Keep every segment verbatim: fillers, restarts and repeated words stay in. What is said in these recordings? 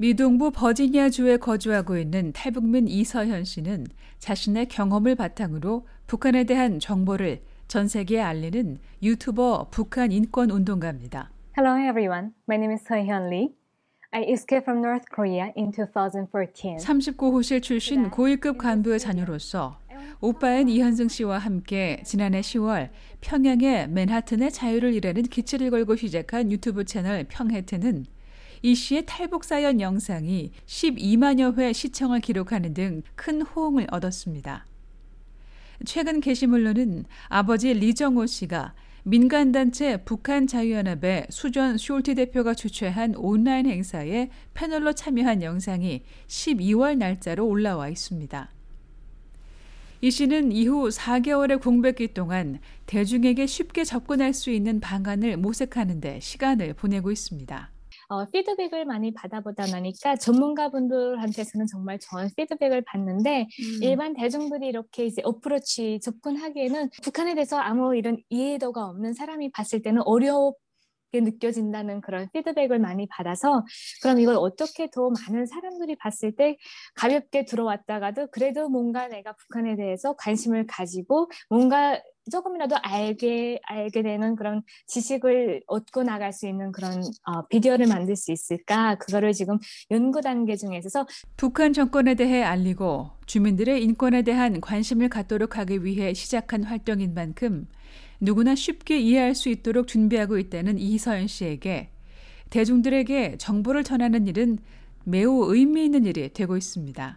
미 동부 버지니아주에 거주하고 있는 탈북민 이서현 씨는 자신의 경험을 바탕으로 북한에 대한 정보를 전 세계에 알리는 유튜버 북한 인권 운동가입니다. Hello everyone. My name is Seo-hyun Lee. I escaped from North Korea in twenty fourteen. 삼십구 호실 출신 고위급 간부의 자녀로서 오빠인 이현승 씨와 함께 지난해 시월 평양의 맨하튼의 자유를 일하는 기치를 걸고 시작한 유튜브 채널 평해튼은 이 씨의 탈북 사연 영상이 십이만여 회 시청을 기록하는 등 큰 호응을 얻었습니다. 최근 게시물로는 아버지 리정호 씨가 민간단체 북한자유연합의 수전 숄티 대표가 주최한 온라인 행사에 패널로 참여한 영상이 십이월 날짜로 올라와 있습니다. 이 씨는 이후 사 개월의 공백기 동안 대중에게 쉽게 접근할 수 있는 방안을 모색하는 데 시간을 보내고 있습니다. 어, 피드백을 많이 받아보다 보니까 전문가분들한테서는 정말 좋은 피드백을 받는데 음. 일반 대중들이 이렇게 이제 어프로치 접근하기에는 북한에 대해서 아무 이런 이해도가 없는 사람이 봤을 때는 어렵게 느껴진다는 그런 피드백을 많이 받아서 그럼 이걸 어떻게 더 많은 사람들이 봤을 때 가볍게 들어왔다가도 그래도 뭔가 내가 북한에 대해서 관심을 가지고 뭔가 조금이라도 알게 알게 되는 그런 지식을 얻고 나갈 수 있는 그런 어, 비디오를 만들 수 있을까? 그거를 지금 연구 단계 중에 있어서 북한 정권에 대해 알리고 주민들의 인권에 대한 관심을 갖도록 하기 위해 시작한 활동인 만큼 누구나 쉽게 이해할 수 있도록 준비하고 있다는 이서연 씨에게 대중들에게 정보를 전하는 일은 매우 의미 있는 일이 되고 있습니다.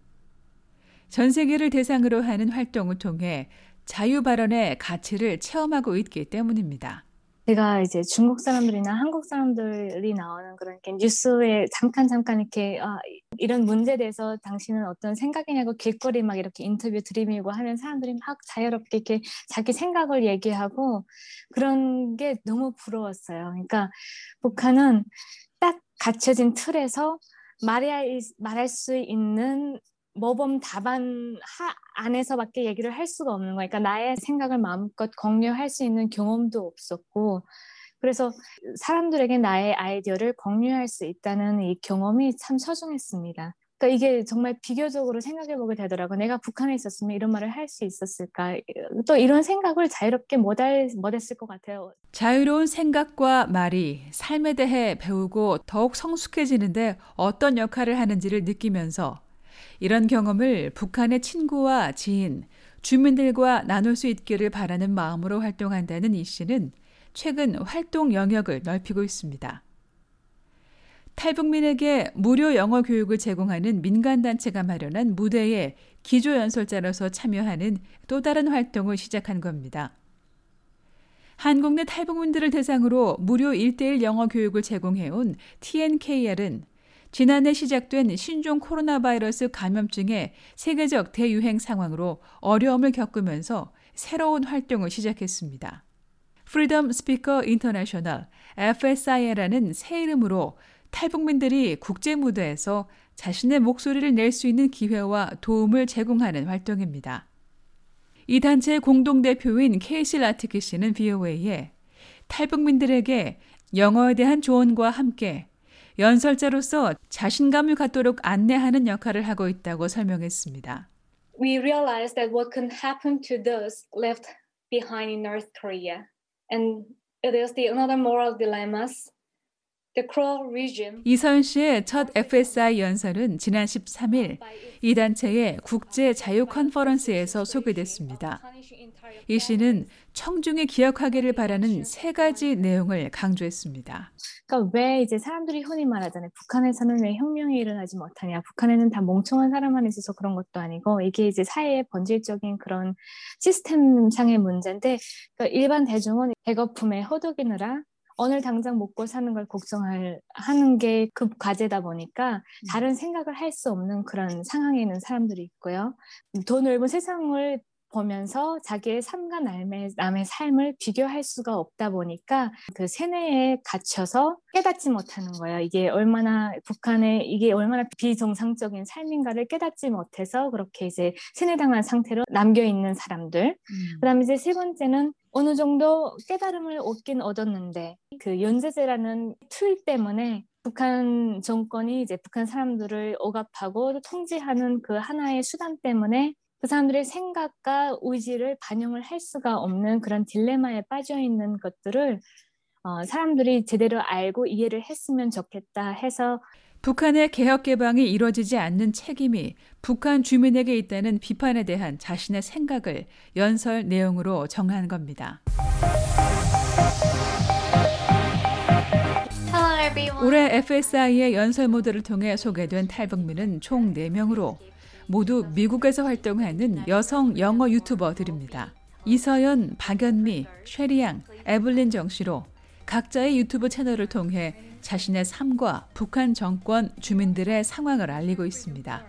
전 세계를 대상으로 하는 활동을 통해 자유 발언의 가치를 체험하고 있기 때문입니다. 제가 이제 중국 사람들이나 한국 사람들이 나오는 그런 이렇게 뉴스에 잠깐 잠깐 이렇게 아, 이런 문제에 대해서 당신은 어떤 생각이냐고 길거리 막 이렇게 인터뷰 들이밀고 하면 사람들이 막 자유롭게 이렇게 자기 생각을 얘기하고 그런 게 너무 부러웠어요. 그러니까 북한은 딱 갖춰진 틀에서 말할, 말할 수 있는 모범 답안 하, 안에서밖에 얘기를 할 수가 없는 거예요. 그러니까 나의 생각을 마음껏 공유할 수 있는 경험도 없었고 그래서 사람들에게 나의 아이디어를 공유할 수 있다는 이 경험이 참 소중했습니다. 그러니까 이게 정말 비교적으로 생각해보게 되더라고요. 내가 북한에 있었으면 이런 말을 할 수 있었을까? 또 이런 생각을 자유롭게 못할, 못했을 것 같아요. 자유로운 생각과 말이 삶에 대해 배우고 더욱 성숙해지는데 어떤 역할을 하는지를 느끼면서 이런 경험을 북한의 친구와 지인, 주민들과 나눌 수 있기를 바라는 마음으로 활동한다는 이 씨는 최근 활동 영역을 넓히고 있습니다. 탈북민에게 무료 영어 교육을 제공하는 민간단체가 마련한 무대에 기조연설자로서 참여하는 또 다른 활동을 시작한 겁니다. 한국 내 탈북민들을 대상으로 무료 일대일 영어 교육을 제공해온 티엔케이알은 지난해 시작된 신종 코로나 바이러스 감염증의 세계적 대유행 상황으로 어려움을 겪으면서 새로운 활동을 시작했습니다. Freedom Speaker International, 에프에스아이라는 새 이름으로 탈북민들이 국제 무대에서 자신의 목소리를 낼 수 있는 기회와 도움을 제공하는 활동입니다. 이 단체의 공동대표인 케이시 라트키 씨는 브이오에이에 탈북민들에게 영어에 대한 조언과 함께 연설자로서 자신감을 갖도록 안내하는 역할을 하고 있다고 설명했습니다. We realized that what can happen to those left behind in North Korea, and it is the another moral dilemmas. The cruel regime. 이서연 씨의 첫 에프에스아이 연설은 지난 십삼일 이 단체의 국제 자유 컨퍼런스에서 소개됐습니다. 이 씨는 청중이 기억하기를 바라는 세 가지 내용을 강조했습니다. 그러니까 왜 이제 사람들이 흔히 말하잖아요. 북한에서는 왜 혁명이 일어나지 못하냐. 북한에는 다 멍청한 사람만 있어서 그런 것도 아니고 이게 이제 사회의 본질적인 그런 시스템상의 문제인데 그러니까 일반 대중은 배고픔에 허덕이느라 오늘 당장 먹고 사는 걸 걱정할 하는 게 급 과제다 보니까 다른 생각을 할 수 없는 그런 상황에 있는 사람들이 있고요. 더 넓은 세상을 보면서 자기의 삶과 남의, 남의 삶을 비교할 수가 없다 보니까 그 세뇌에 갇혀서 깨닫지 못하는 거예요. 이게 얼마나 북한의 이게 얼마나 비정상적인 삶인가를 깨닫지 못해서 그렇게 이제 세뇌당한 상태로 남겨 있는 사람들. 음. 그다음에 이제 세 번째는 어느 정도 깨달음을 얻긴 얻었는데 그 연쇄제라는 틀 때문에 북한 정권이 이제 북한 사람들을 억압하고 통제하는 그 하나의 수단 때문에 그 사람들의 생각과 의지를 반영을 할 수가 없는 그런 딜레마에 빠져 있는 것들을 어, 사람들이 제대로 알고 이해를 했으면 좋겠다 해서 북한의 개혁 개방이 이루어지지 않는 책임이 북한 주민에게 있다는 비판에 대한 자신의 생각을 연설 내용으로 정한 겁니다. 올해 에프에스아이의 연설 모드를 통해 소개된 탈북민은 총 네 명으로 모두 미국에서 활동하는 여성 영어 유튜버들입니다. 이서연, 박연미, 쉐리양, 에블린 정씨로 각자의 유튜브 채널을 통해 자신의 삶과 북한 정권 주민들의 상황을 알리고 있습니다.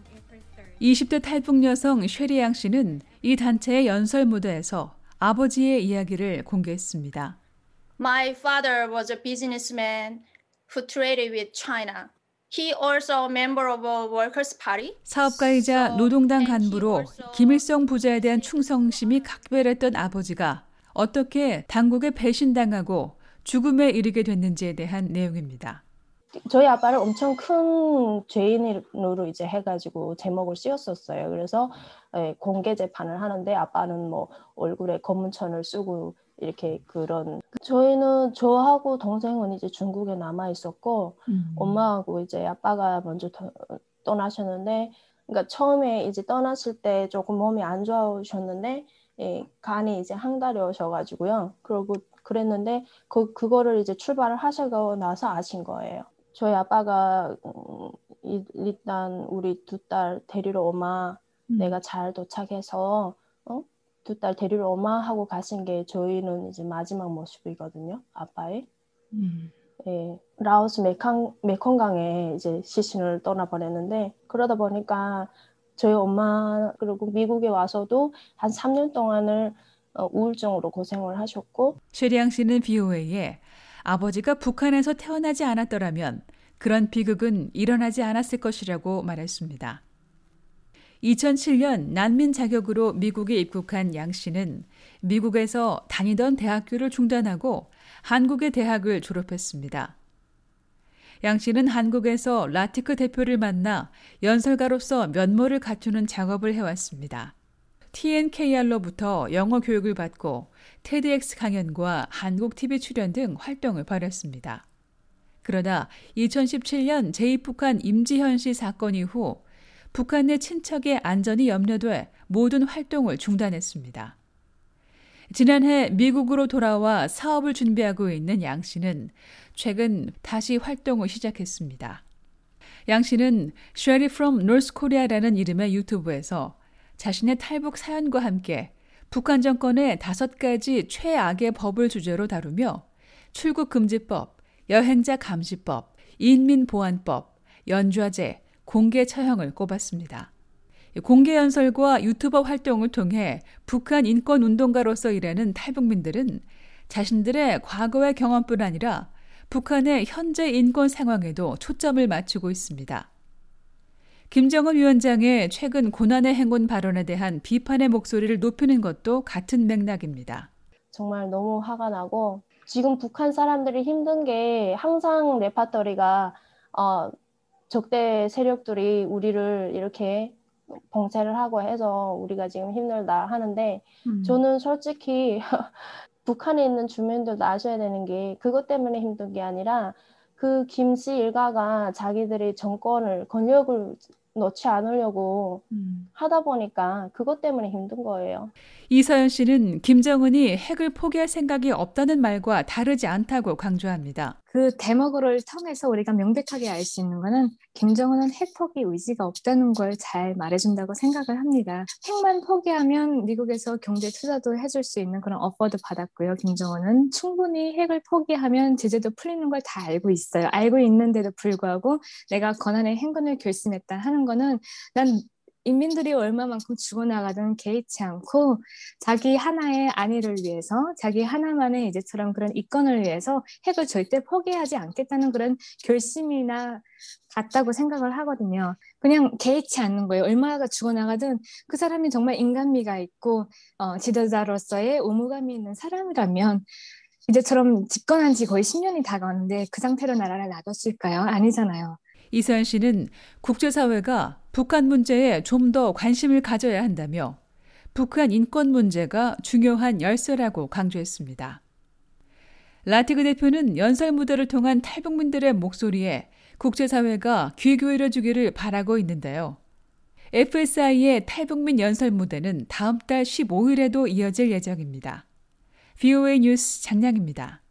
이십 대 탈북 여성 쉐리양 씨는 이 단체의 연설 무대에서 아버지의 이야기를 공개했습니다. My father was a businessman who traded with China. He also a member of a Workers' Party. 사업가이자 노동당 간부로 김일성 부자에 대한 충성심이 각별했던 아버지가 어떻게 당국에 배신당하고 죽음에 이르게 됐는지에 대한 내용입니다. 저희 아빠를 엄청 큰 죄인으로 이제 해가지고 제목을 씌웠었어요. 그래서 공개 재판을 하는데 아빠는 뭐 얼굴에 검은천을 쓰고 이렇게 그런 저희는 저하고 동생은 이제 중국에 남아 있었고 음. 엄마하고 이제 아빠가 먼저 더, 떠나셨는데 그러니까 처음에 이제 떠났을 때 조금 몸이 안 좋으셨는데 예, 간이 이제 항달하셔가지고요. 그러고 그랬는데 그 그거를 이제 출발을 하시고 나서 아신 거예요. 저희 아빠가 음, 일단 우리 두 딸 데리러 오마 음. 내가 잘 도착해서 어? 두 딸 데리러 오마 하고 가신 게 저희는 이제 마지막 모습이거든요. 아빠의. 음. 예, 라오스 메캉, 메콩강에 이제 시신을 떠나버렸는데 그러다 보니까 저희 엄마 그리고 미국에 와서도 한 삼 년 동안을 어, 우울증으로 고생을 하셨고 쉐리양 씨는 비오에이에 아버지가 북한에서 태어나지 않았더라면 그런 비극은 일어나지 않았을 것이라고 말했습니다. 이천칠 년 난민 자격으로 미국에 입국한 양 씨는 미국에서 다니던 대학교를 중단하고 한국의 대학을 졸업했습니다. 양 씨는 한국에서 라티크 대표를 만나 연설가로서 면모를 갖추는 작업을 해왔습니다. 티엔케이알로부터 영어 교육을 받고 테드엑스 강연과 한국 티비 출연 등 활동을 벌였습니다. 그러다 이천십칠 년 제이북한 임지현 씨 사건 이후 북한 내 친척의 안전이 염려돼 모든 활동을 중단했습니다. 지난해 미국으로 돌아와 사업을 준비하고 있는 양 씨는 최근 다시 활동을 시작했습니다. 양 씨는 Sherry from North Korea라는 이름의 유튜브에서 자신의 탈북 사연과 함께 북한 정권의 다섯 가지 최악의 법을 주제로 다루며 출국금지법, 여행자 감시법, 인민보안법, 연좌제, 공개 처형을 꼽았습니다. 공개 연설과 유튜버 활동을 통해 북한 인권운동가로서 일하는 탈북민들은 자신들의 과거의 경험뿐 아니라 북한의 현재 인권 상황에도 초점을 맞추고 있습니다. 김정은 위원장의 최근 고난의 행군 발언에 대한 비판의 목소리를 높이는 것도 같은 맥락입니다. 정말 너무 화가 나고 지금 북한 사람들이 힘든 게 항상 레파토리가 어, 적대 세력들이 우리를 이렇게 봉쇄를 하고 해서 우리가 지금 힘들다 하는데 음. 저는 솔직히 북한에 있는 주민들도 아셔야 되는 게 그것 때문에 힘든 게 아니라 그 김씨 일가가 자기들의 정권을 권력을 놓지 않으려고 음. 하다 보니까 그것 때문에 힘든 거예요. 이서연 씨는 김정은이 핵을 포기할 생각이 없다는 말과 다르지 않다고 강조합니다. 그 대목을 통해서 우리가 명백하게 알 수 있는 거는 김정은은 핵 포기 의지가 없다는 걸 잘 말해준다고 생각을 합니다. 핵만 포기하면 미국에서 경제 투자도 해줄 수 있는 그런 오퍼도 받았고요. 김정은은 충분히 핵을 포기하면 제재도 풀리는 걸 다 알고 있어요. 알고 있는데도 불구하고 내가 권한의 행군을 결심했다 하는 거는 난 인민들이 얼마만큼 죽어나가든 개의치 않고 자기 하나의 안위를 위해서 자기 하나만의 이제처럼 그런 이권을 위해서 핵을 절대 포기하지 않겠다는 그런 결심이나 같다고 생각을 하거든요. 그냥 개의치 않는 거예요. 얼마가 죽어나가든 그 사람이 정말 인간미가 있고 어, 지도자로서의 의무감이 있는 사람이라면 이제처럼 집권한 지 거의 십 년이 다가왔는데 그 상태로 나라를 놔뒀을까요? 아니잖아요. 이서연 씨는 국제사회가 북한 문제에 좀 더 관심을 가져야 한다며 북한 인권 문제가 중요한 열쇠라고 강조했습니다. 라티그 대표는 연설 무대를 통한 탈북민들의 목소리에 국제사회가 귀 기울여주기를 바라고 있는데요. 에프에스아이의 탈북민 연설 무대는 다음 달 십오일에도 이어질 예정입니다. 브이오에이 뉴스 장량입니다.